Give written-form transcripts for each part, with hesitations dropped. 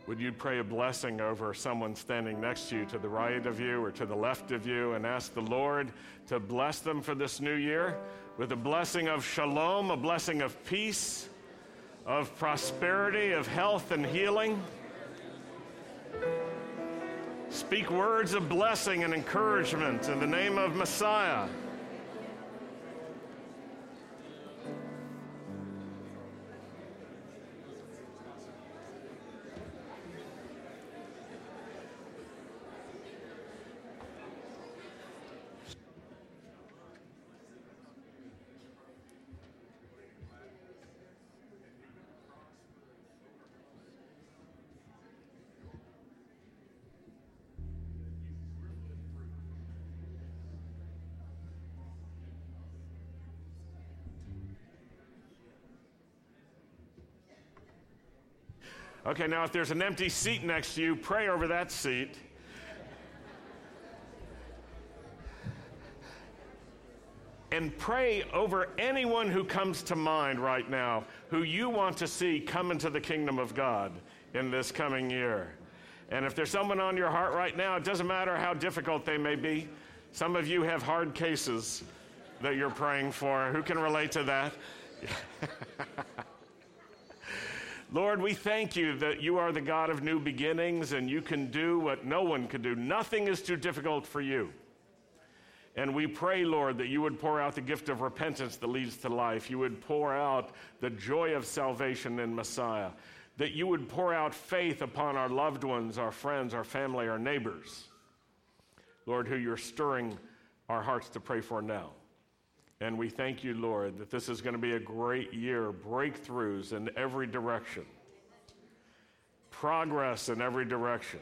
would you pray a blessing over someone standing next to you, to the right of you or to the left of you, and ask the Lord to bless them for this new year with a blessing of shalom, a blessing of peace, of prosperity, of health and healing. Speak words of blessing and encouragement in the name of Messiah. Okay, now if there's an empty seat next to you, pray over that seat. And pray over anyone who comes to mind right now, who you want to see come into the kingdom of God in this coming year. And if there's someone on your heart right now, it doesn't matter how difficult they may be. Some of you have hard cases that you're praying for. Who can relate to that? Lord, we thank you that you are the God of new beginnings and you can do what no one can do. Nothing is too difficult for you. And we pray, Lord, that you would pour out the gift of repentance that leads to life. You would pour out the joy of salvation in Messiah. That you would pour out faith upon our loved ones, our friends, our family, our neighbors. Lord, who you're stirring our hearts to pray for now. And we thank you, Lord, that this is going to be a great year, breakthroughs in every direction, progress in every direction.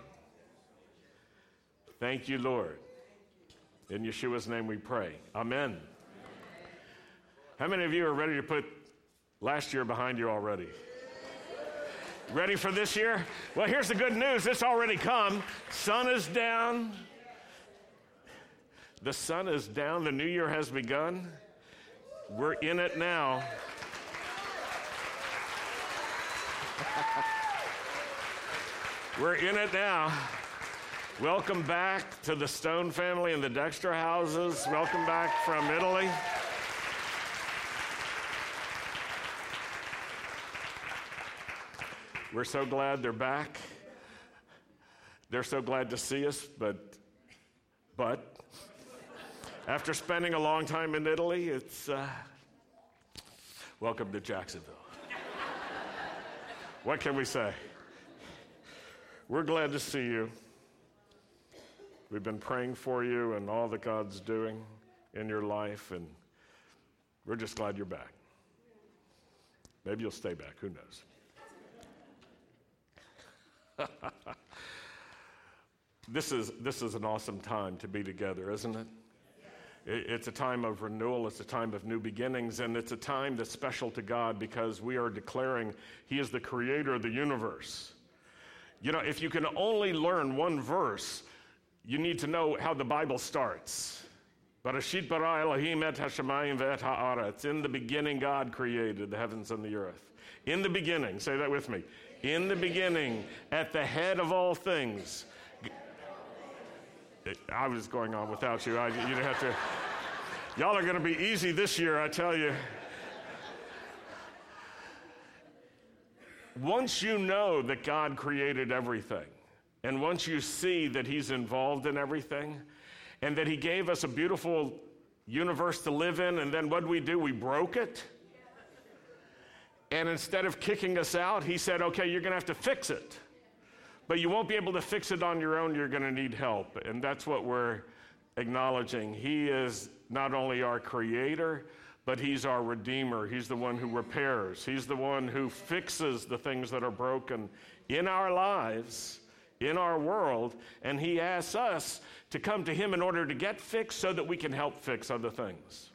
Thank you, Lord. In Yeshua's name we pray. Amen. How many of you are ready to put last year behind you already? Ready for this year? Well, here's the good news. It's already come. Sun is down. The sun is down. The new year has begun. We're in it now. We're in it now. Welcome back to the Stone family and the Dexter houses. Welcome back from Italy. We're so glad they're back. They're so glad to see us, but after spending a long time in Italy, it's welcome to Jacksonville. What can we say? We're glad to see you. We've been praying for you and all that God's doing in your life, and we're just glad you're back. Maybe you'll stay back, who knows? This is an awesome time to be together, isn't it? It's a time of renewal, it's a time of new beginnings, and it's a time that's special to God because we are declaring He is the creator of the universe. You know, if you can only learn one verse, you need to know how the Bible starts. Bereshit bara Elohim et hashamayim ve'et ha'aretz. In the beginning, God created the heavens and the earth. In the beginning, say that with me. In the beginning, at the head of all things. I was going on without you. You didn't have to. Y'all are going to be easy this year, I tell you. Once you know that God created everything, and once you see that He's involved in everything, and that He gave us a beautiful universe to live in, and then what do? We broke it. And instead of kicking us out, He said, okay, you're going to have to fix it. But you won't be able to fix it on your own. You're going to need help. And that's what we're acknowledging. He is not only our creator, but He's our redeemer. He's the one who repairs. He's the one who fixes the things that are broken in our lives, in our world. And He asks us to come to Him in order to get fixed so that we can help fix other things.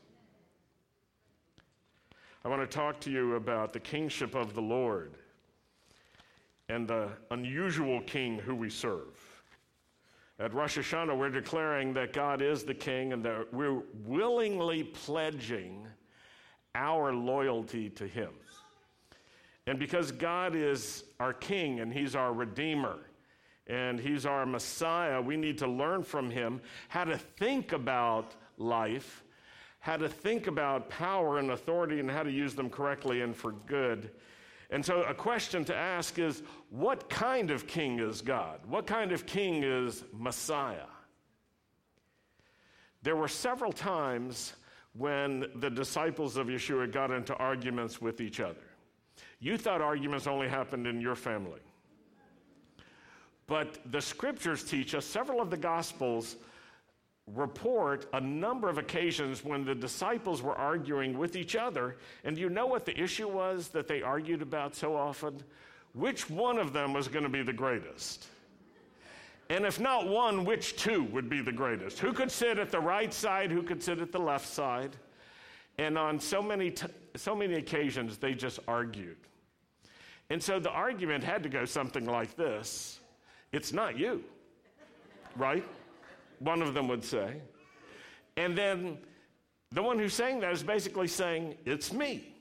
I want to talk to you about the kingship of the Lord and the unusual king who we serve. At Rosh Hashanah, we're declaring that God is the king and that we're willingly pledging our loyalty to Him. And because God is our King and He's our Redeemer and He's our Messiah, we need to learn from Him how to think about life, how to think about power and authority, and how to use them correctly and for good. And so a question to ask is, what kind of king is God? What kind of king is Messiah? There were several times when the disciples of Yeshua got into arguments with each other. You thought arguments only happened in your family. But the scriptures teach us, several of the Gospels report a number of occasions when the disciples were arguing with each other. And do you know what the issue was that they argued about so often? Which one of them was going to be the greatest? And if not one, which two would be the greatest? Who could sit at the right side? Who could sit at the left side? And on so many occasions, they just argued. And so the argument had to go something like this: it's not you, right? One of them would say. And then the one who's saying that is basically saying, it's me.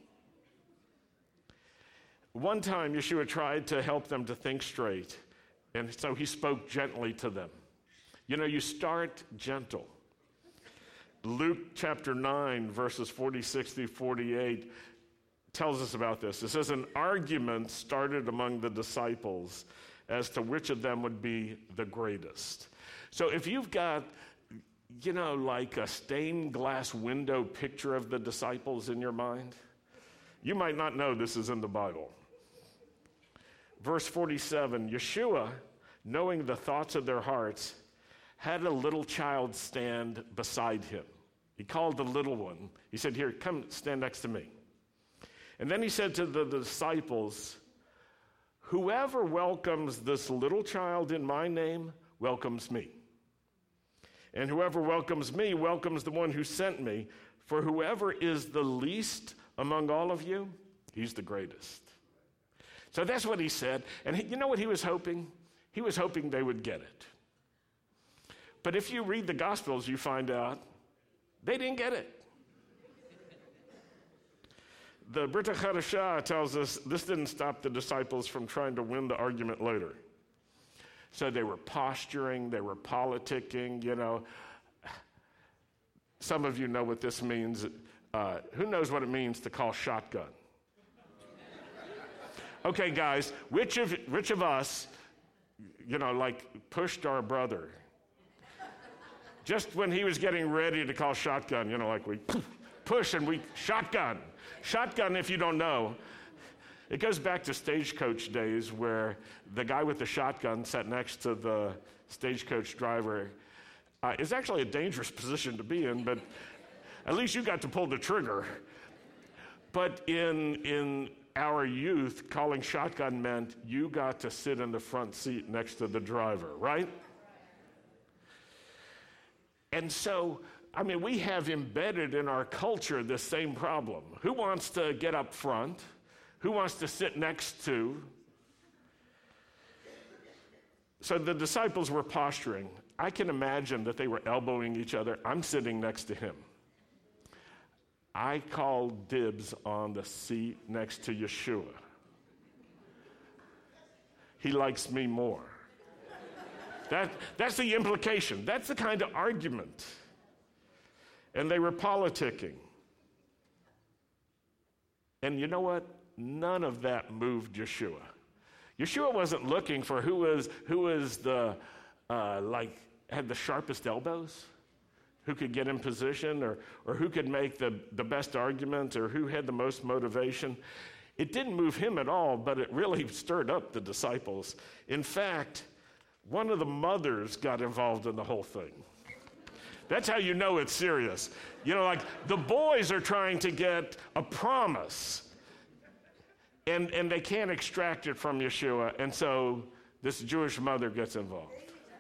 One time, Yeshua tried to help them to think straight, and so he spoke gently to them. You know, you start gentle. Luke chapter 9, verses 46 through 48 tells us about this. It says, an argument started among the disciples as to which of them would be the greatest. So if you've got, you know, like a stained glass window picture of the disciples in your mind, you might not know this is in the Bible. Verse 47, Yeshua, knowing the thoughts of their hearts, had a little child stand beside him. He called the little one. He said, here, come stand next to me. And then he said to the disciples, whoever welcomes this little child in my name welcomes me. And whoever welcomes me welcomes the one who sent me. For whoever is the least among all of you, he's the greatest. So that's what he said. And you know what he was hoping? He was hoping they would get it. But if you read the Gospels, you find out they didn't get it. The Brit Hadashah tells us this didn't stop the disciples from trying to win the argument later. So they were posturing, they were politicking, you know. Some of you know what this means. Who knows what it means to call shotgun? Okay, guys, which of us, you know, like pushed our brother? Just when he was getting ready to call shotgun, you know, like we push and we shotgun. Shotgun, if you don't know, it goes back to stagecoach days where the guy with the shotgun sat next to the stagecoach driver. It's actually a dangerous position to be in, but at least you got to pull the trigger. But in our youth, calling shotgun meant you got to sit in the front seat next to the driver, right? And so, I mean, we have embedded in our culture this same problem. Who wants to get up front? Who wants to sit next to? So the disciples were posturing. I can imagine that they were elbowing each other. I'm sitting next to him. I called dibs on the seat next to Yeshua. He likes me more. That's the implication. That's the kind of argument. And they were politicking. And you know what? None of that moved Yeshua. Yeshua wasn't looking for who was the had the sharpest elbows, who could get in position, or who could make the best argument, or who had the most motivation. It didn't move him at all, but it really stirred up the disciples. In fact, one of the mothers got involved in the whole thing. That's how you know it's serious. You know, like the boys are trying to get a promise, and they can't extract it from Yeshua, and so this Jewish mother gets involved.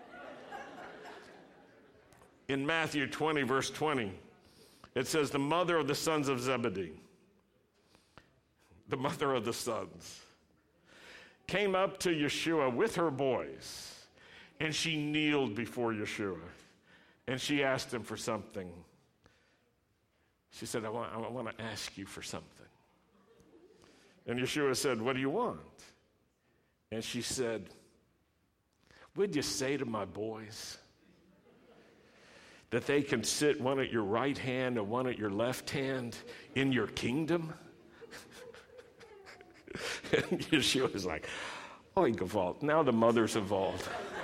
In Matthew 20, verse 20, it says, the mother of the sons of Zebedee, the mother of the sons, came up to Yeshua with her boys, and she kneeled before Yeshua, and she asked him for something. She said, I want to ask you for something. And Yeshua said, what do you want? And she said, would you say to my boys that they can sit one at your right hand and one at your left hand in your kingdom? And Yeshua was like, oh, gewalt. Now the mother's involved.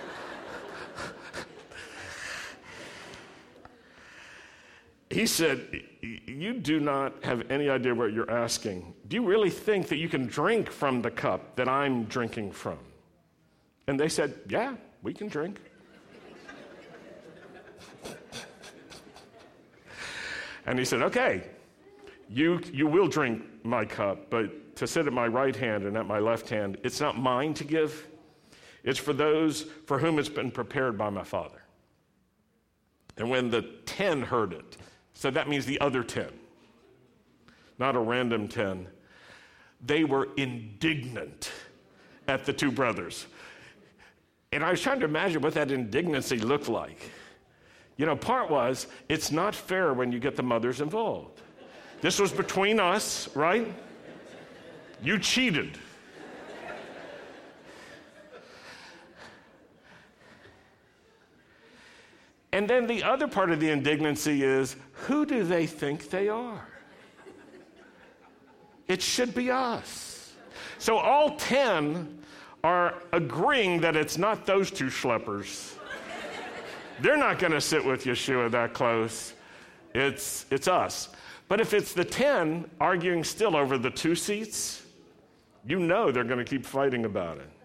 He said, you do not have any idea what you're asking. Do you really think that you can drink from the cup that I'm drinking from? And they said, yeah, we can drink. And he said, okay, you will drink my cup, but to sit at my right hand and at my left hand, it's not mine to give. It's for those for whom it's been prepared by my Father. And when the 10 heard it, so that means the other 10, not a random 10, they were indignant at the two brothers. And I was trying to imagine what that indignancy looked like. You know, part was, it's not fair when you get the mothers involved. This was between us, right? You cheated. And then the other part of the indignancy is, who do they think they are? It should be us. So all 10 are agreeing that it's not those two schleppers. They're not going to sit with Yeshua that close. It's us. But if it's the 10 arguing still over the 2 seats, you know they're going to keep fighting about it.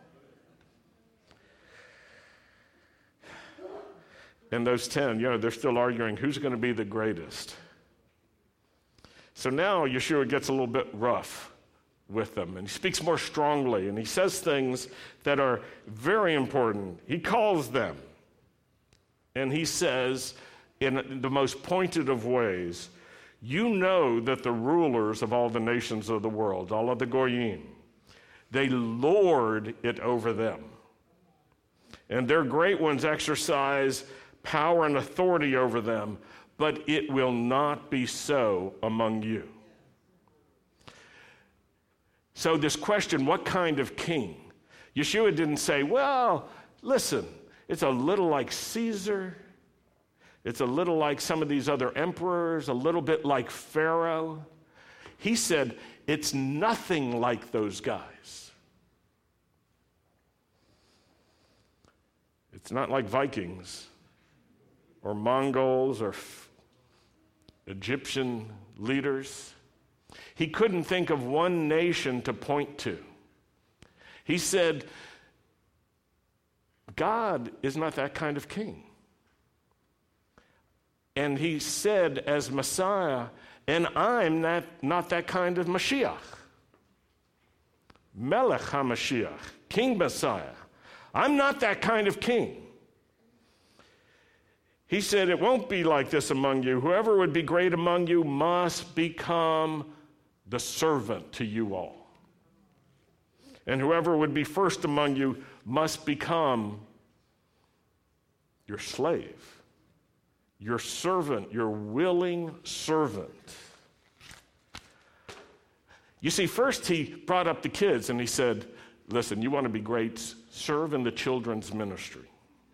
And those 10, they're still arguing who's going to be the greatest. So now Yeshua gets a little bit rough with them, and he speaks more strongly, and he says things that are very important. He calls them, and he says in the most pointed of ways, you know that the rulers of all the nations of the world, all of the Goyim, they lord it over them. And their great ones exercise power and authority over them, but it will not be so among you. So this question, what kind of king? Yeshua didn't say, well, listen, it's a little like Caesar. It's a little like some of these other emperors, a little bit like Pharaoh. He said, it's nothing like those guys. It's not like Vikings or Mongols or Egyptian leaders. He couldn't think of one nation to point to. He said, God is not that kind of king. And he said as Messiah, and I'm not that kind of Mashiach. Melech HaMashiach, King Messiah. I'm not that kind of king. He said, it won't be like this among you. Whoever would be great among you must become the servant to you all. And whoever would be first among you must become your slave, your servant, your willing servant. You see, first he brought up the kids and he said, listen, you want to be great, serve in the children's ministry.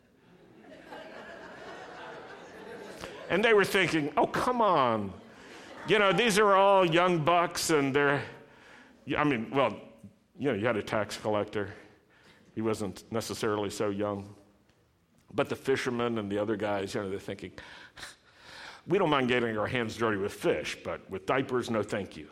And they were thinking, oh, come on. These are all young bucks, and you had a tax collector. He wasn't necessarily so young. But the fishermen and the other guys, they're thinking, we don't mind getting our hands dirty with fish, but with diapers, no thank you.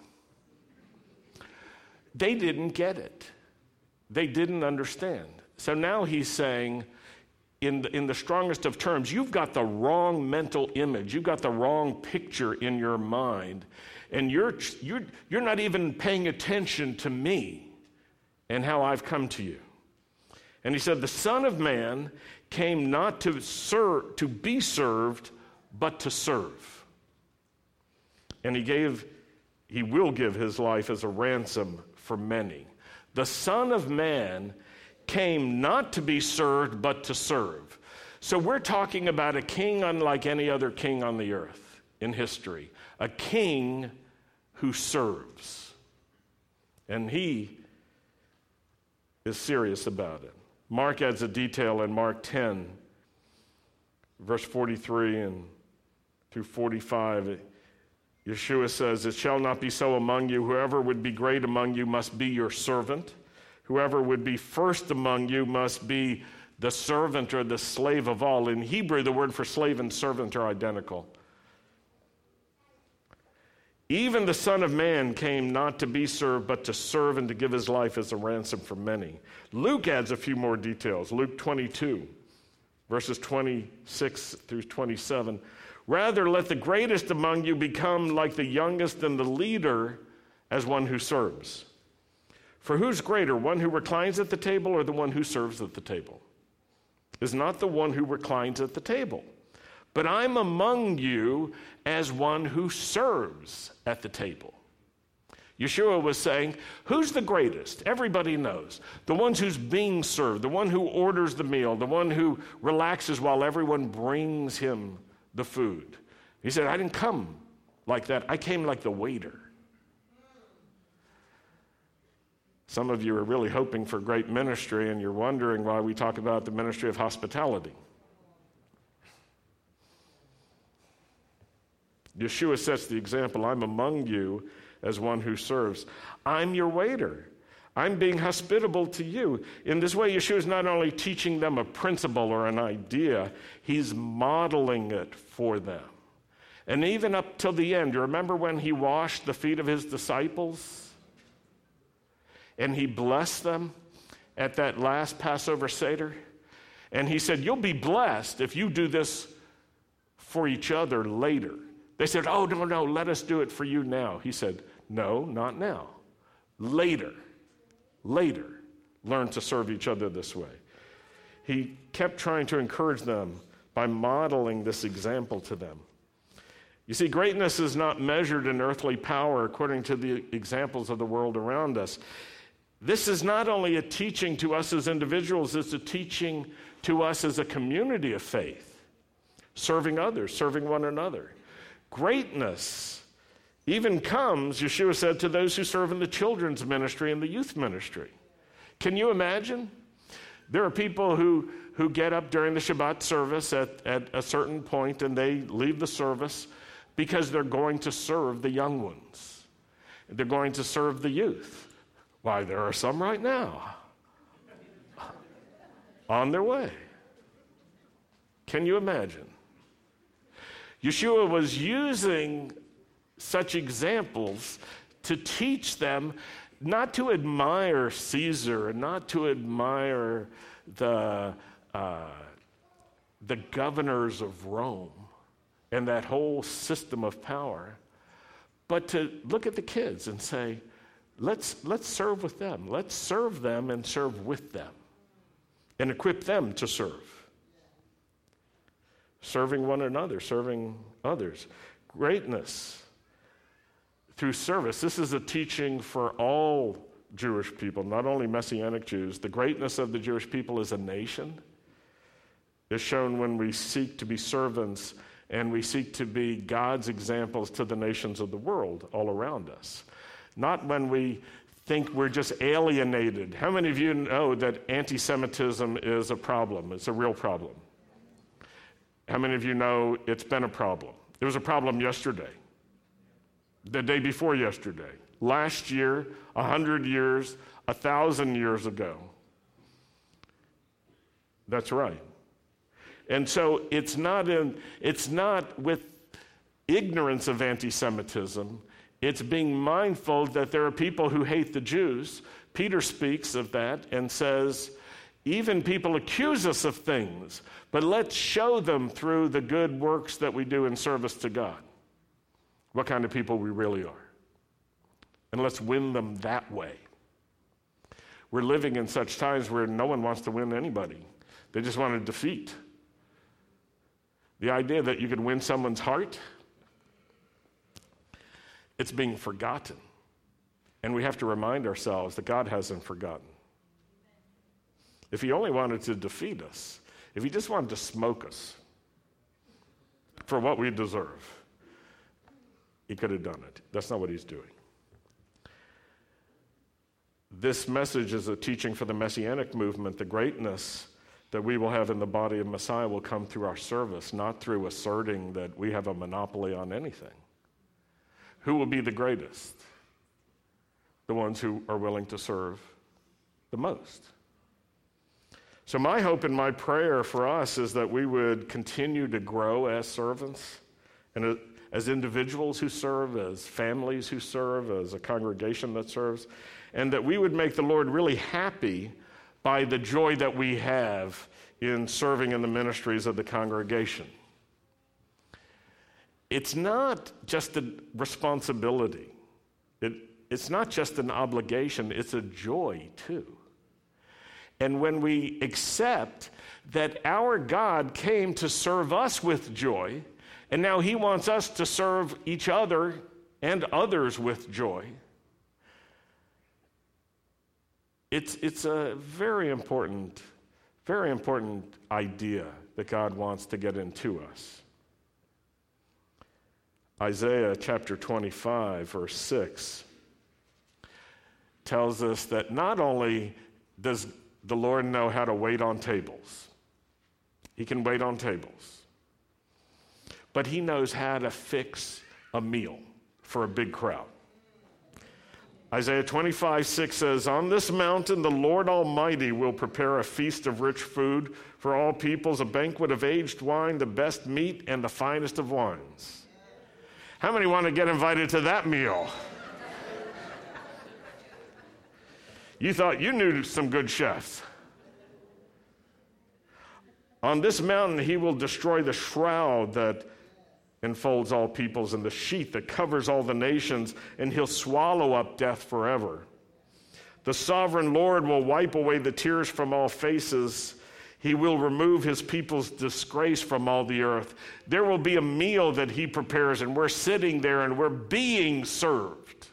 They didn't get it. They didn't understand. So now he's saying, in the strongest of terms, you've got the wrong mental image. You've got the wrong picture in your mind. And you're not even paying attention to me and how I've come to you. And he said, the Son of Man came not to be served, but to serve. And he will give his life as a ransom for many. The Son of Man came not to be served, but to serve. So we're talking about a king unlike any other king on the earth in history. A king who serves. And he is serious about it. Mark adds a detail in Mark 10, verse 43 and through 45. Yeshua says, "It shall not be so among you. Whoever would be great among you must be your servant. Whoever would be first among you must be the servant or the slave of all." In Hebrew, the word for slave and servant are identical. "Even the Son of Man came not to be served, but to serve and to give his life as a ransom for many." Luke adds a few more details. Luke 22, verses 26 through 27. "Rather, let the greatest among you become like the youngest, and the leader as one who serves. For who's greater, one who reclines at the table or the one who serves at the table? Is not the one who reclines at the table. But I'm among you as one who serves at the table." Yeshua was saying, who's the greatest? Everybody knows. The one who's being served, the one who orders the meal, the one who relaxes while everyone brings him the food. He said, I didn't come like that. I came like the waiter. Some of you are really hoping for great ministry, and you're wondering why we talk about the ministry of hospitality. Yeshua sets the example. I'm among you as one who serves. I'm your waiter. I'm being hospitable to you. In this way, Yeshua is not only teaching them a principle or an idea, he's modeling it for them. And even up till the end, you remember when he washed the feet of his disciples? And he blessed them at that last Passover Seder? And he said, you'll be blessed if you do this for each other later. They said, oh, no, let us do it for you now. He said, no, not now. Later, learn to serve each other this way. He kept trying to encourage them by modeling this example to them. You see, greatness is not measured in earthly power according to the examples of the world around us. This is not only a teaching to us as individuals, it's a teaching to us as a community of faith, serving others, serving one another. Greatness even comes, Yeshua said, to those who serve in the children's ministry and the youth ministry. Can you imagine? There are people who get up during the Shabbat service at a certain point and they leave the service because they're going to serve the young ones. They're going to serve the youth. Why, there are some right now on their way. Can you imagine? Yeshua was using such examples to teach them not to admire Caesar and not to admire the governors of Rome and that whole system of power, but to look at the kids and say, let's serve with them. Let's serve them and serve with them and equip them to serve. Serving one another, serving others. Greatness through service. This is a teaching for all Jewish people, not only Messianic Jews. The greatness of the Jewish people as a nation is shown when we seek to be servants and we seek to be God's examples to the nations of the world all around us. Not when we think we're just alienated. How many of you know that anti-Semitism is a problem? It's a real problem. How many of you know it's been a problem? It was a problem yesterday, the day before yesterday, last year, 100 years, 1,000 years ago. That's right. And so it's not with ignorance of anti-Semitism. It's being mindful that there are people who hate the Jews. Peter speaks of that and says, even people accuse us of things, but let's show them through the good works that we do in service to God what kind of people we really are. And let's win them that way. We're living in such times where no one wants to win anybody. They just want to defeat. The idea that you could win someone's heart, it's being forgotten. And we have to remind ourselves that God hasn't forgotten. If he only wanted to defeat us, if he just wanted to smoke us for what we deserve, he could have done it. That's not what he's doing. this message is a teaching for the Messianic movement. The greatness that we will have in the body of Messiah will come through our service, not through asserting that we have a monopoly on anything. Who will be the greatest? The ones who are willing to serve the most. So my hope and my prayer for us is that we would continue to grow as servants and as individuals who serve, as families who serve, as a congregation that serves, and that we would make the Lord really happy by the joy that we have in serving in the ministries of the congregation. It's not just a responsibility. It's not just an obligation, it's a joy too. And when we accept that our God came to serve us with joy, and now he wants us to serve each other and others with joy, it's a very important idea that God wants to get into us. Isaiah chapter 25, verse 6 tells us that not only does the Lord know how to wait on tables, he can wait on tables, but he knows how to fix a meal for a big crowd. Isaiah 25:6 says, "On this mountain the Lord Almighty will prepare a feast of rich food for all peoples, a banquet of aged wine, the best meat, and the finest of wines." How many want to get invited to that meal? You thought you knew some good chefs. On this mountain he will destroy the shroud that enfolds all peoples and the sheet that covers all the nations, and he'll swallow up death forever. The sovereign Lord will wipe away the tears from all faces. He will remove his people's disgrace from all the earth. There will be a meal that he prepares, and we're sitting there and we're being served.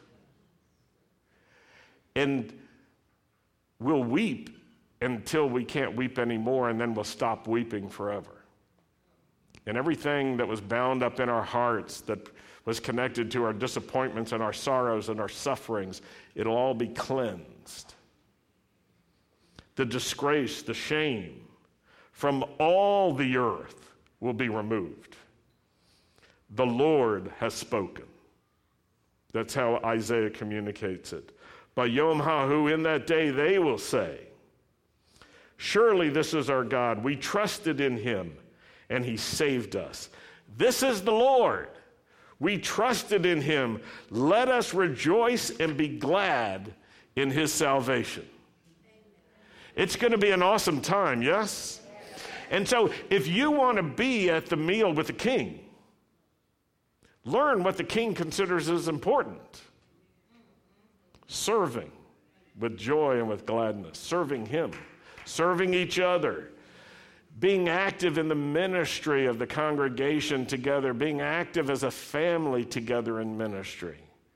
And we'll weep until we can't weep anymore, and then we'll stop weeping forever. And everything that was bound up in our hearts that was connected to our disappointments and our sorrows and our sufferings, it'll all be cleansed. The disgrace, the shame from all the earth will be removed. The Lord has spoken. That's how Isaiah communicates it. By Yom HaHu, in that day, they will say, "Surely this is our God. We trusted in him, and he saved us. This is the Lord. We trusted in him. Let us rejoice and be glad in his salvation." It's going to be an awesome time, yes? And so if you want to be at the meal with the king, learn what the king considers as important. Serving with joy and with gladness, serving him, serving each other, being active in the ministry of the congregation together, being active as a family together in ministry.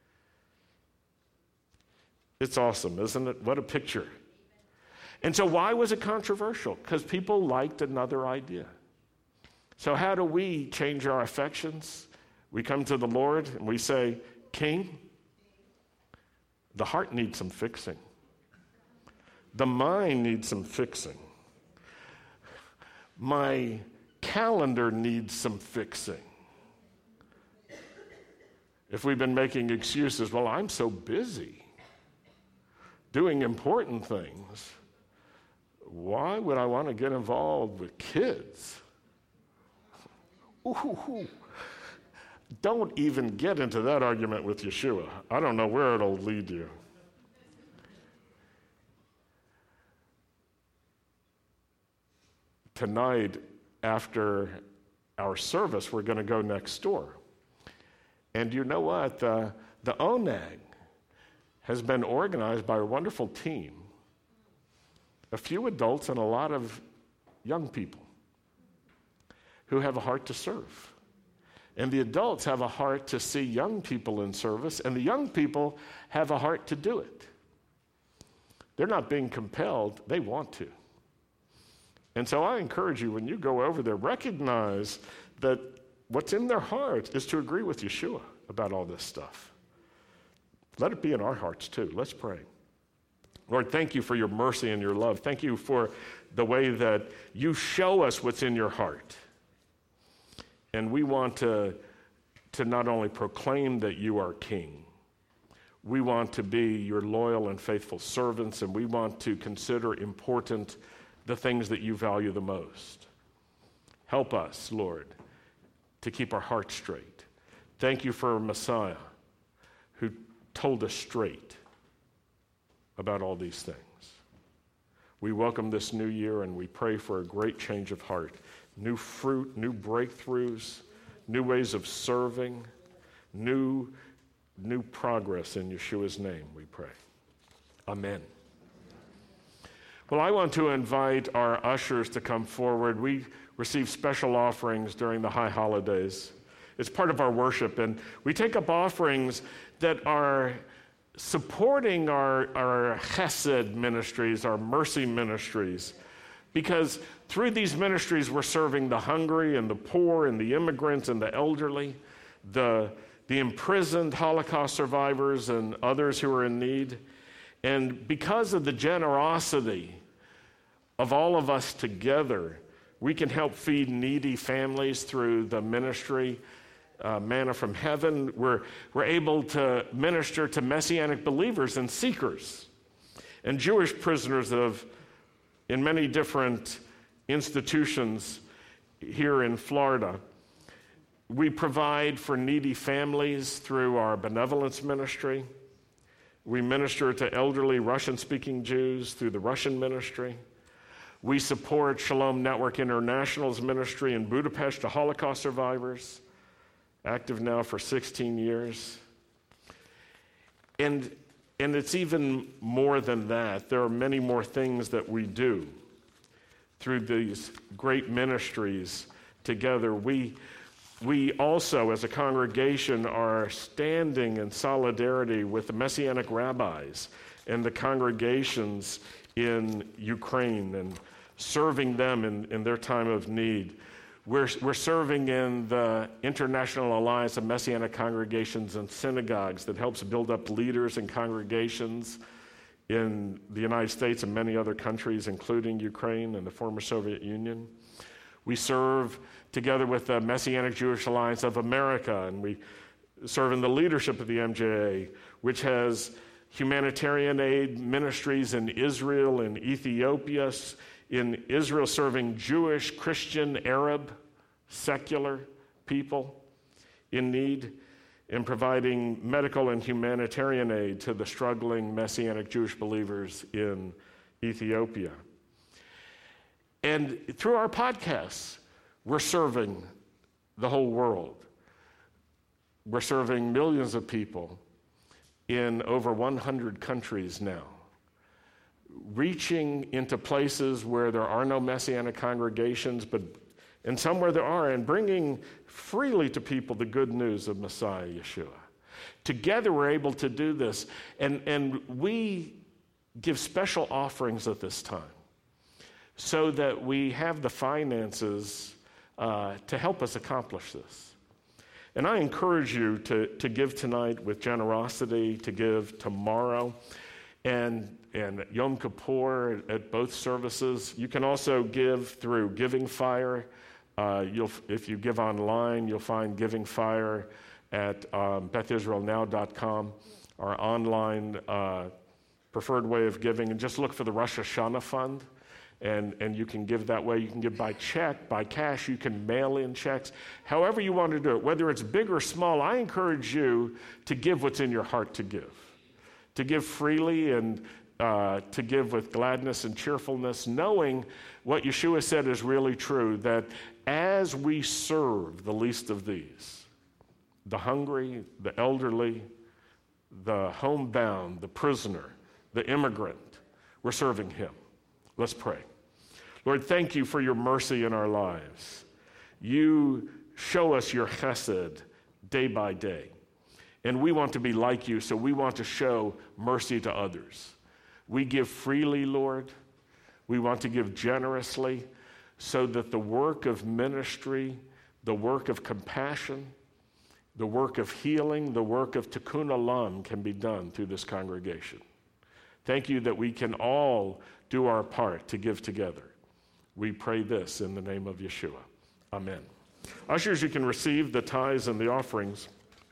It's awesome, isn't it? What a picture. And so why was it controversial? Because people liked another idea. So how do we change our affections? We come to the Lord and we say, "King, the heart needs some fixing. The mind needs some fixing. My calendar needs some fixing." If we've been making excuses, "Well, I'm so busy doing important things. Why would I want to get involved with kids?" Ooh. Don't even get into that argument with Yeshua. I don't know where it'll lead you. Tonight, after our service, we're going to go next door. And you know what? The ONAG has been organized by a wonderful team, a few adults and a lot of young people who have a heart to serve. And the adults have a heart to see young people in service, and the young people have a heart to do it. They're not being compelled, they want to. And so I encourage you, when you go over there, recognize that what's in their heart is to agree with Yeshua about all this stuff. Let it be in our hearts too. Let's pray. Lord, thank you for your mercy and your love. Thank you for the way that you show us what's in your heart. And we want to not only proclaim that you are King, we want to be your loyal and faithful servants, and we want to consider important the things that you value the most. Help us, Lord, to keep our hearts straight. Thank you for Messiah, who told us straight about all these things. We welcome this new year, and we pray for a great change of heart, new fruit, new breakthroughs, new ways of serving, new progress in Yeshua's name, we pray. Amen. Well, I want to invite our ushers to come forward. We receive special offerings during the high holidays. It's part of our worship, and we take up offerings that are supporting our chesed ministries, our mercy ministries, because through these ministries we're serving the hungry and the poor and the immigrants and the elderly, the imprisoned Holocaust survivors and others who are in need. And because of the generosity of all of us together, we can help feed needy families through the ministry, Manna from Heaven. We're able to minister to Messianic believers and seekers and Jewish prisoners in many different institutions here in Florida. We provide for needy families through our benevolence ministry. We minister to elderly Russian-speaking Jews through the Russian ministry. We support Shalom Network International's ministry in Budapest to Holocaust survivors, active now for 16 years. And it's even more than that. There are many more things that we do through these great ministries together. We also, as a congregation, are standing in solidarity with the Messianic rabbis and the congregations in Ukraine and serving them in their time of need. We're serving in the International Alliance of Messianic Congregations and Synagogues that helps build up leaders and congregations in the United States and many other countries, including Ukraine and the former Soviet Union. We serve together with the Messianic Jewish Alliance of America, and we serve in the leadership of the MJA, which has humanitarian aid ministries in Israel and Ethiopia, in Israel serving Jewish, Christian, Arab, secular people in need, and providing medical and humanitarian aid to the struggling Messianic Jewish believers in Ethiopia. And through our podcasts, we're serving the whole world. We're serving millions of people in over 100 countries now, reaching into places where there are no Messianic congregations, and somewhere there are, and bringing freely to people the good news of Messiah Yeshua. Together we're able to do this, and we give special offerings at this time so that we have the finances to help us accomplish this. And I encourage you to give tonight with generosity, to give tomorrow, and Yom Kippur at both services. You can also give through Giving Fire. If you give online, you'll find Giving Fire at BethIsraelNow.com, our online preferred way of giving. And just look for the Rosh Hashanah Fund, and you can give that way. You can give by check, by cash. You can mail in checks. However you want to do it, whether it's big or small, I encourage you to give what's in your heart to give freely and to give with gladness and cheerfulness, knowing what Yeshua said is really true, that as we serve the least of these, the hungry, the elderly, the homebound, the prisoner, the immigrant, we're serving him. Let's pray. Lord, thank you for your mercy in our lives. You show us your chesed day by day. And we want to be like you, so we want to show mercy to others. We give freely, Lord. We want to give generously so that the work of ministry, the work of compassion, the work of healing, the work of tikkun olam can be done through this congregation. Thank you that we can all do our part to give together. We pray this in the name of Yeshua. Amen. Ushers, you can receive the tithes and the offerings.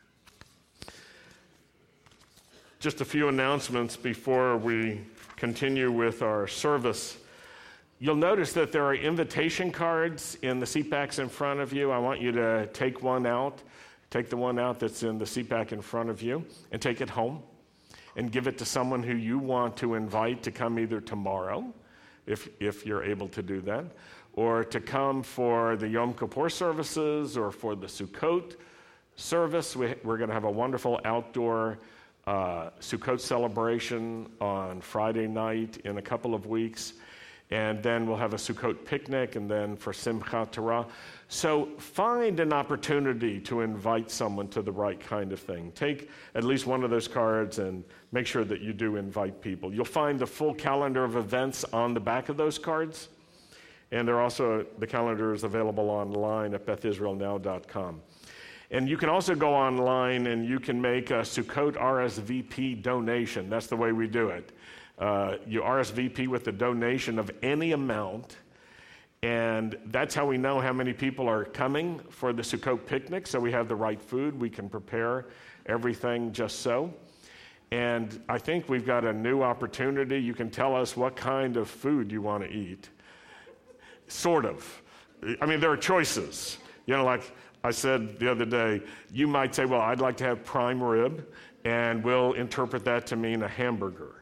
Just a few announcements before we continue with our service. You'll notice that there are invitation cards in the seat backs in front of you. I want you to take one out. Take the one out that's in the seat back in front of you and take it home and give it to someone who you want to invite to come either tomorrow, if you're able to do that, or to come for the Yom Kippur services or for the Sukkot service. We're going to have a wonderful outdoor Sukkot celebration on Friday night in a couple of weeks. And then we'll have a Sukkot picnic, and then for Simchat Torah. So find an opportunity to invite someone to the right kind of thing. Take at least one of those cards and make sure that you do invite people. You'll find the full calendar of events on the back of those cards. And the calendar is available online at bethisraelnow.com. And you can also go online and you can make a Sukkot RSVP donation. That's the way we do it. You RSVP with a donation of any amount, and that's how we know how many people are coming for the Sukkot picnic, so we have the right food. We can prepare everything just so. And I think we've got a new opportunity. You can tell us what kind of food you want to eat. Sort of. I mean, there are choices. You know, like I said the other day, you might say, well, I'd like to have prime rib, and we'll interpret that to mean a hamburger.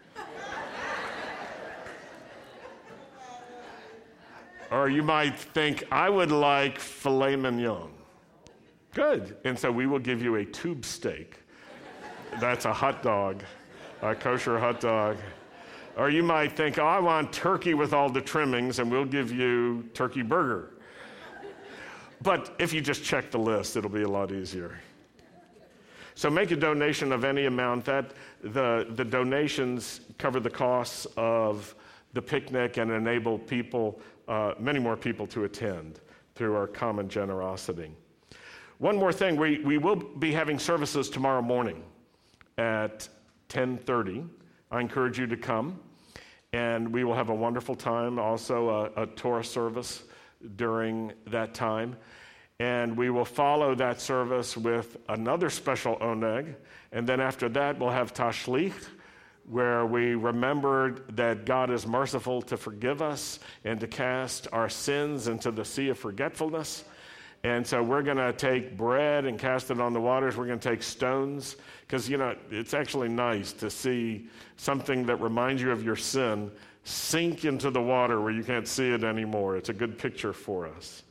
Or you might think, I would like filet mignon. Good. And so we will give you a tube steak. That's a hot dog, a kosher hot dog. Or you might think, I want turkey with all the trimmings, and we'll give you turkey burger. But if you just check the list, it'll be a lot easier. So make a donation of any amount. That the donations cover the costs of the picnic and enable people, many more people to attend through our common generosity. One more thing, we will be having services tomorrow morning at 10:30. I encourage you to come, and we will have a wonderful time, also a Torah service during that time. And we will follow that service with another special oneg, and then after that we'll have tashlich, where we remembered that God is merciful to forgive us and to cast our sins into the sea of forgetfulness. And so we're going to take bread and cast it on the waters. We're going to take stones, because, you know, it's actually nice to see something that reminds you of your sin sink into the water where you can't see it anymore. It's a good picture for us.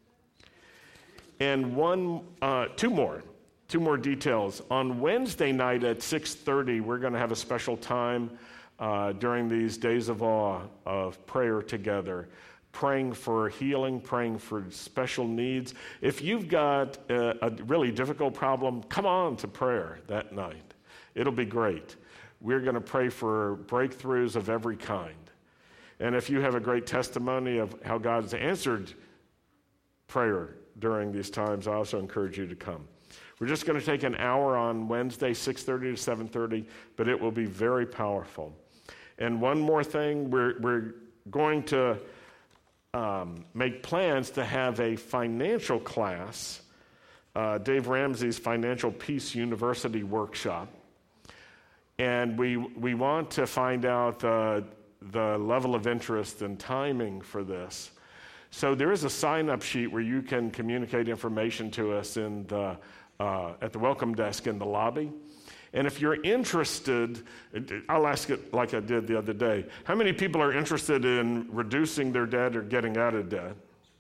And two more details. On Wednesday night at 6:30, we're going to have a special time during these days of awe of prayer together, praying for healing, praying for special needs. If you've got a really difficult problem, come on to prayer that night. It'll be great. We're going to pray for breakthroughs of every kind. And if you have a great testimony of how God's answered prayer during these times, I also encourage you to come. We're just going to take an hour on Wednesday, 6:30 to 7:30, but it will be very powerful. And one more thing, we're going to make plans to have a financial class, Dave Ramsey's Financial Peace University workshop. And we want to find out the level of interest and timing for this. So there is a sign-up sheet where you can communicate information to us at the welcome desk in the lobby. And if you're interested, I'll ask it like I did the other day. How many people are interested in reducing their debt or getting out of debt?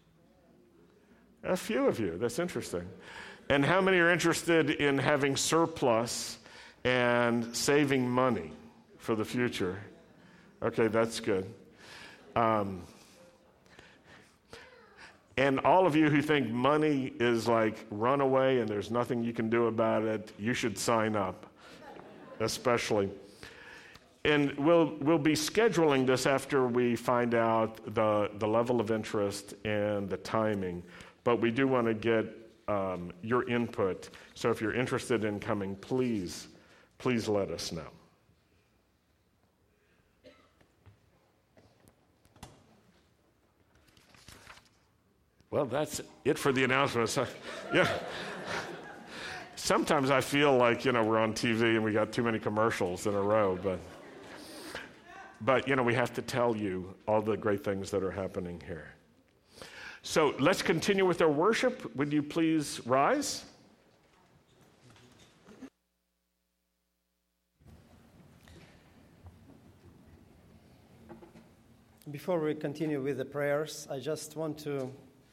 A few of you. That's interesting. And how many are interested in having surplus and saving money for the future? Okay, that's good. And all of you who think money is like runaway and there's nothing you can do about it, you should sign up, especially. And we'll be scheduling this after we find out the level of interest and the timing. But we do want to get your input. So if you're interested in coming, please let us know. Well, that's it for the announcements. Yeah. Sometimes I feel like, we're on TV and we got too many commercials in a row, but we have to tell you all the great things that are happening here. So let's continue with our worship. Would you please rise? Before we continue with the prayers, I just want to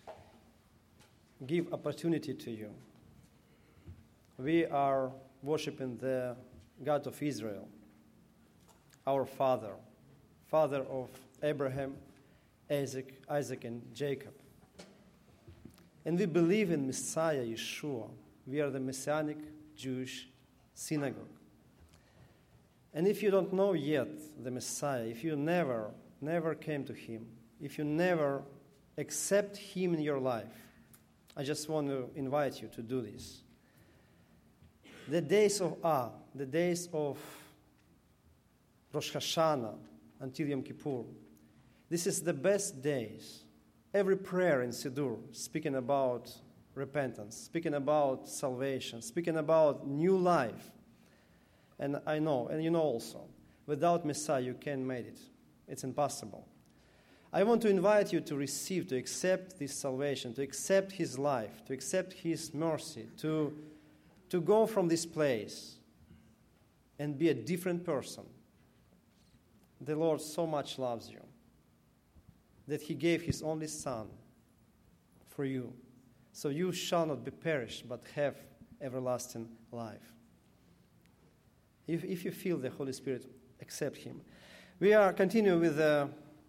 give opportunity to you. We are worshiping the God of Israel, our Father of Abraham, Isaac, and Jacob. And we believe in Messiah, Yeshua. We are the Messianic Jewish synagogue. And if you don't know yet the Messiah, if you never came to him, if you never accept him in your life, I just want to invite you to do this. The days of the days of Rosh Hashanah until Yom Kippur, this is the best days. Every prayer in Siddur speaking about repentance, speaking about salvation, speaking about new life. And I know, and you know also, without Messiah you can't make it. It's impossible. I want to invite you to receive, to accept this salvation, to accept his life, to accept his mercy, to go from this place and be a different person. The Lord so much loves you that he gave his only Son for you, so you shall not be perished but have everlasting life. If you feel the Holy Spirit, accept him. We are continuing with the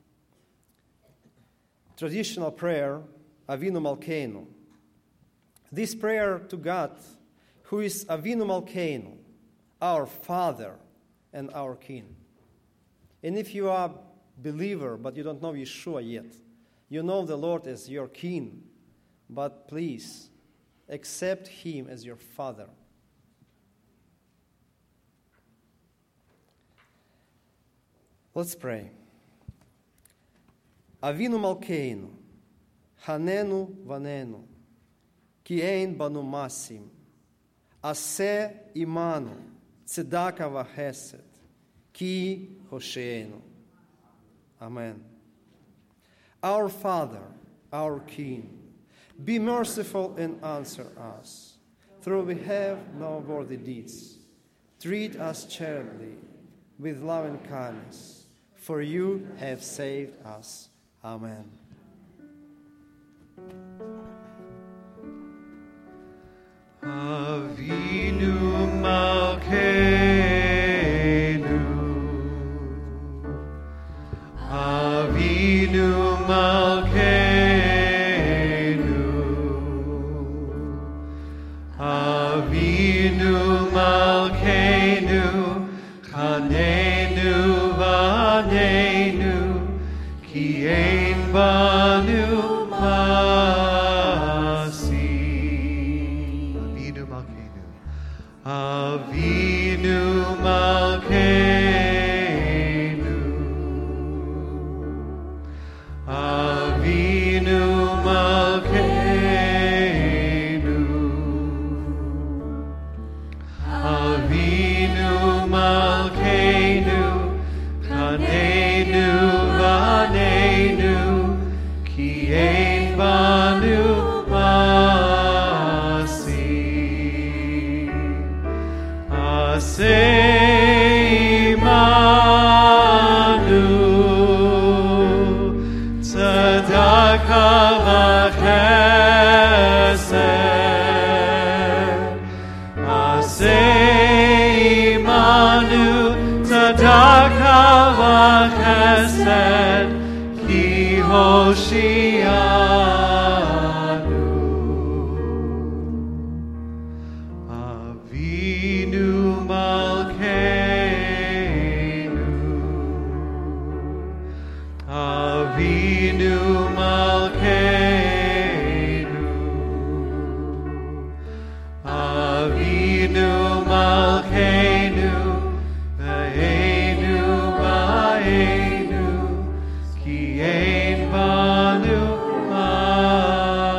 traditional prayer, Avinu Malkeinu. This prayer to God, who is Avinu Malkeinu, our Father and our King. And if you are a believer, but you don't know Yeshua yet, you know the Lord as your King, but please accept him as your Father. Let's pray. Avinu Malkeinu, Hanenu Vanenu, Ki ein banu masim, Aseh imanu, Tzedaka v'chesed, Ki hosheinu. Amen. Our Father, our King, be merciful and answer us. Though we have no worthy deeds, treat us charitably with love and kindness, for you have saved us. Amen. Avinu Malkeinu, Avinu Malkeinu, Avinu Malkeinu, Chanenu Vaneinu, Ki ein banu masim. Avinu Malkeinu, Avinu Malkeinu, Avinu Malkeinu, Chanenu Vaneinu, Ki ein banu Aseh imanu, tzedaka v'chesed. Aseh imanu, tzedaka v'chesed, ki hoshianu. Avinu Malkeinu, Avinu Malkeinu, V'einu V'einu, Ki ein banu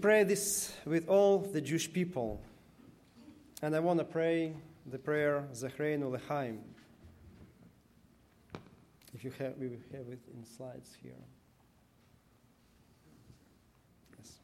pray this with all the Jewish people. And I want to pray the prayer Zachreinu Lechaim. If you have, we will have it in slides here. Yes.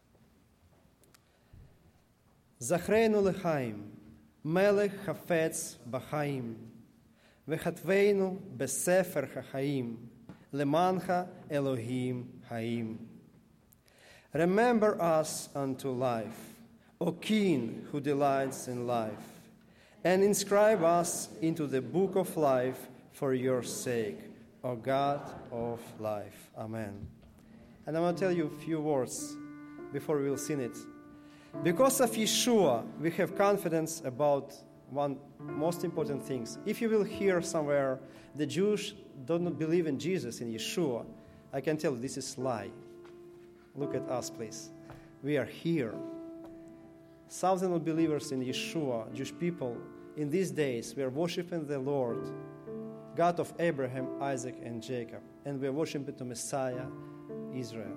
Zachreinu Lechaim, Melech Hafetz B'chaim, V'chatveinu B'sefer HaChaim, Lemancha Elohim Haim. Remember us unto life, O King who delights in life, and inscribe us into the book of life for your sake, O God of life. Amen. And I want to tell you a few words before we will sing it. Because of Yeshua, we have confidence about one most important thing. If you will hear somewhere the Jews do not believe in Jesus, in Yeshua, I can tell you this is lie. Look at us, please. We are here. Thousands of believers in Yeshua, Jewish people, in these days, we are worshiping the Lord, God of Abraham, Isaac, and Jacob. And we are worshiping the Messiah, Israel.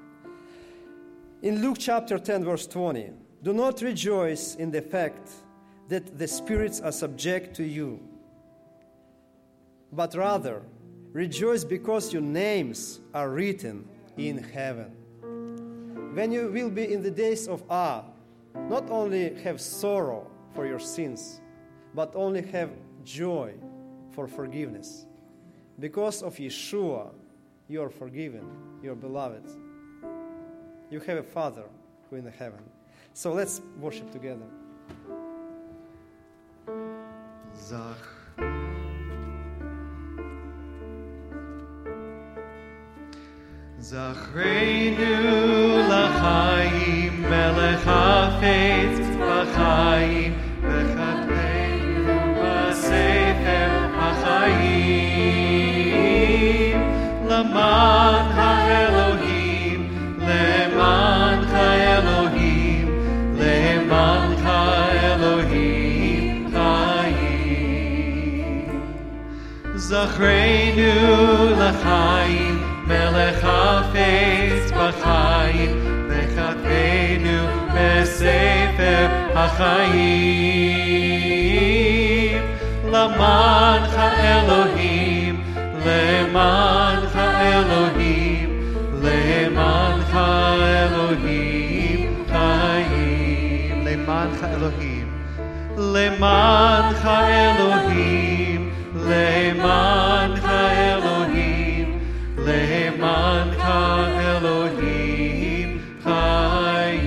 In Luke chapter 10, verse 20, do not rejoice in the fact that the spirits are subject to you, but rather rejoice because your names are written in heaven. When you will be in the days of awe, not only have sorrow for your sins, but only have joy for forgiveness. Because of Yeshua, you are forgiven, you are beloved. You have a Father who is in heaven. So let's worship together. Zachreinu L'chaim, Melech Hafetz B'chaim, V'chatveinu B'sefer HaChaim, L'man HaElohim, L'man HaElohim, L'man HaElohim Chaim. Zachreinu L'chaim, Melech Hafetz B'chaim, V'chatveinu B'sefer HaChaim, L'man HaElohim, L'man HaElohim, L'man HaElohim Chaim. L'man HaElohim, L'man HaElohim, L'man HaElohim, L'man HaElohim Chaim.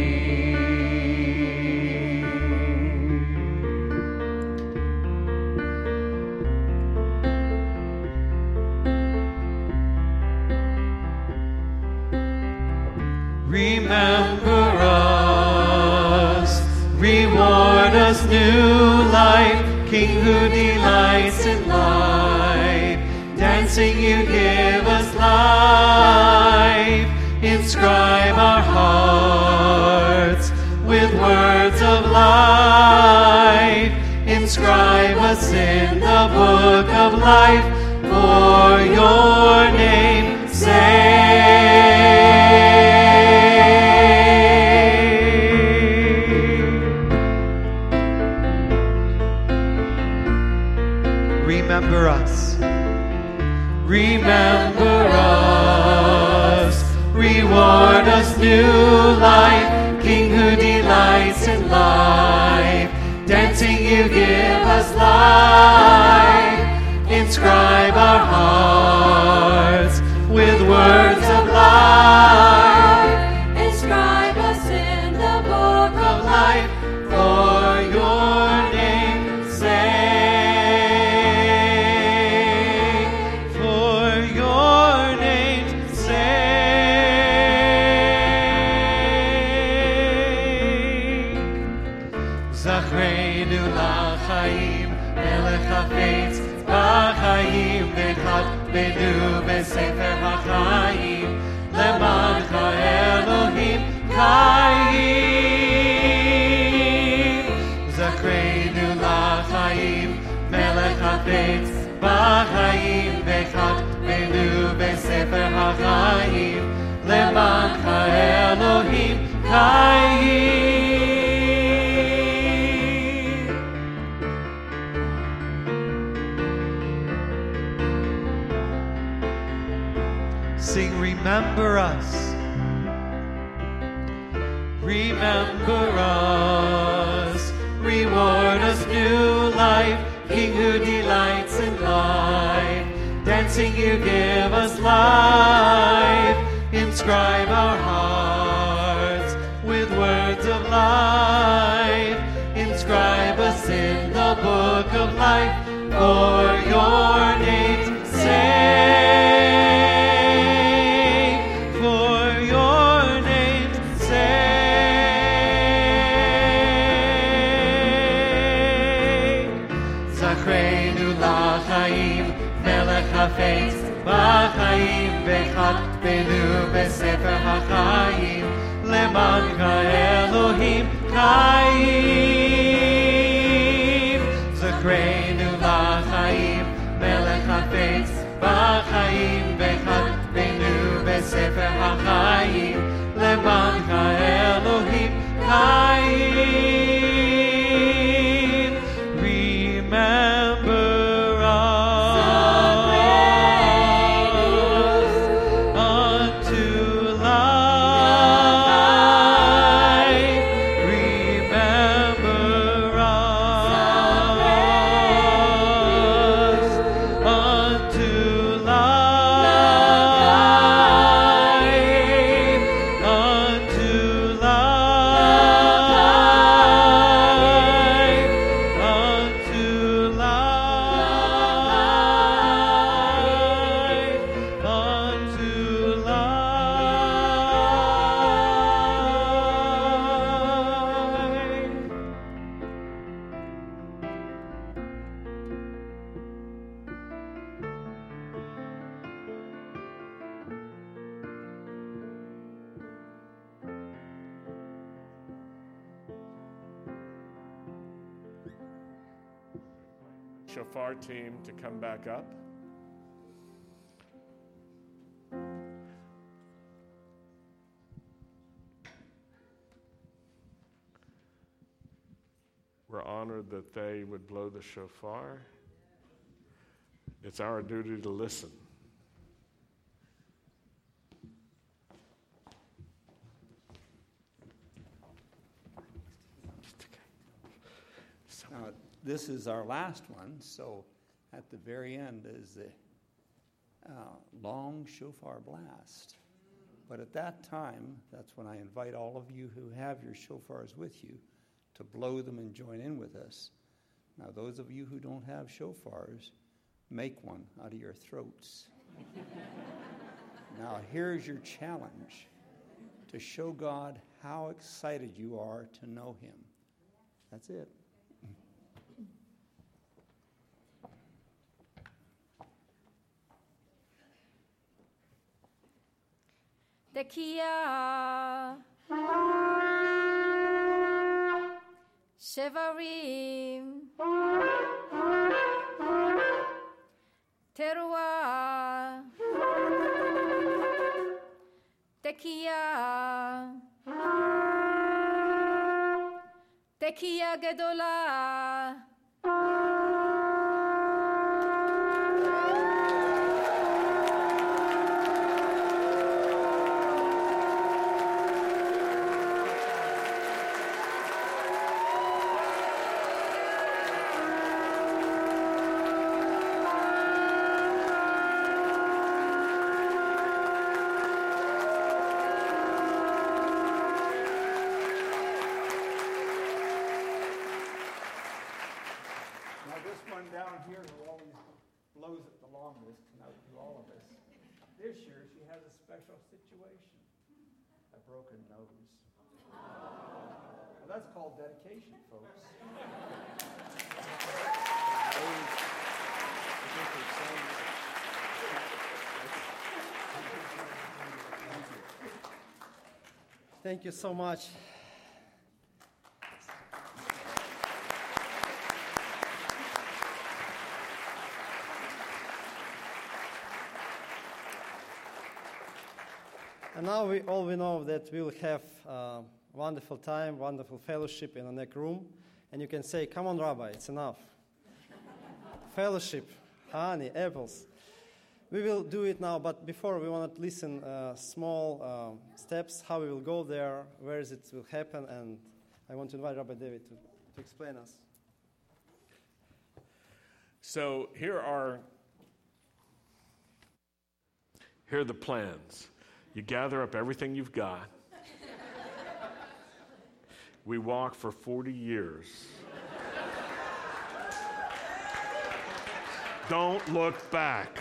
Remember us, reward us new life, King who delights in life. Dancing you give us life, inscribe our hearts with words of life, inscribe us in the book of life, for your name's sake. Remember us. Remember us, reward us new life, King who delights in life. Dancing you give us life, inscribe our hearts with words of life, inscribe us in the book of life, for your name's sake. Zachreinu L'chaim, Melech Hafetz B'chaim, V'chatveinu B'sefer HaChaim, Lemancha Elohim Chaim. Zachreinu L'chaim, Melech Hafetz B'chaim, V'chatveinu B'sefer HaChaim, Lemancha Elohim Chaim. Chayim. Sing, remember us. Remember us. Reward us new life. King who delights in life. Dancing you give us life. Inscribe our hearts with words of life. Inscribe us in the book of life for your name's sake. For your name's sake. Zachreinu lachaim, melech hafetz b'chaim, v'chatbenu b'sefer hachayim, lemancha Elohim chayim. Zachreinu lachaim, melech hafetz b'chaim, v'chatbenu b'sefer hachayim, lemancha Elohim chayim. Remember Shofar team to come back up. We're honored that they would blow the shofar. It's our duty to listen. Now, this is our last one, so at the very end is the long shofar blast. But at that time, that's when I invite all of you who have your shofars with you to blow them and join in with us. Now, those of you who don't have shofars, make one out of your throats. Now, here's your challenge, to show God how excited you are to know him. That's it. Tekiah, Shevarim, Teruah, Tekiah, Tekiah Gedolah. Down here who always blows it the longest, and out to all of us. This year she has a special situation. A broken nose. Well, that's called dedication, folks. Thank you so much. And now we know that we'll have wonderful time, wonderful fellowship in the next room. And you can say, come on, Rabbi, it's enough. Fellowship, honey, apples. We will do it now, but before we want to listen small steps, how we will go there, where is it will happen, and I want to invite Rabbi David to explain us. So here are the plans. You gather up everything you've got. We walk for 40 years. Don't look back.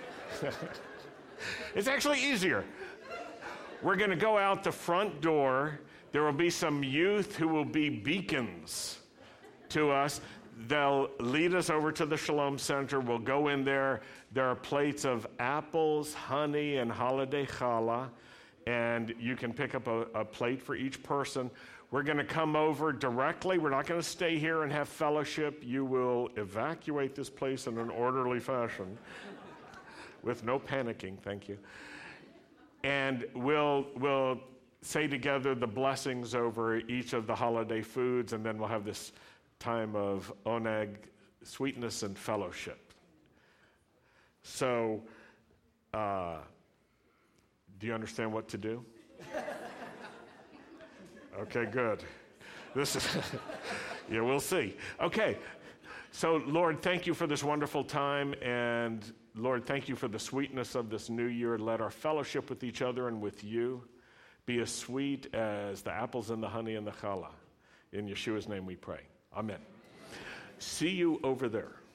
It's actually easier. We're going to go out the front door. There will be some youth who will be beacons to us. They'll lead us over to the Shalom Center. We'll go in there. There are plates of apples, honey, and holiday challah, and you can pick up a plate for each person. We're going to come over directly. We're not going to stay here and have fellowship. You will evacuate this place in an orderly fashion with no panicking, thank you. And we'll say together the blessings over each of the holiday foods, and then we'll have this time of oneg, sweetness and fellowship. So, do you understand what to do? Okay, good. This is, yeah, we'll see. Okay, so Lord, thank you for this wonderful time, and Lord, thank you for the sweetness of this new year. Let our fellowship with each other and with you be as sweet as the apples and the honey and the challah. In Yeshua's name we pray. Amen. See you over there.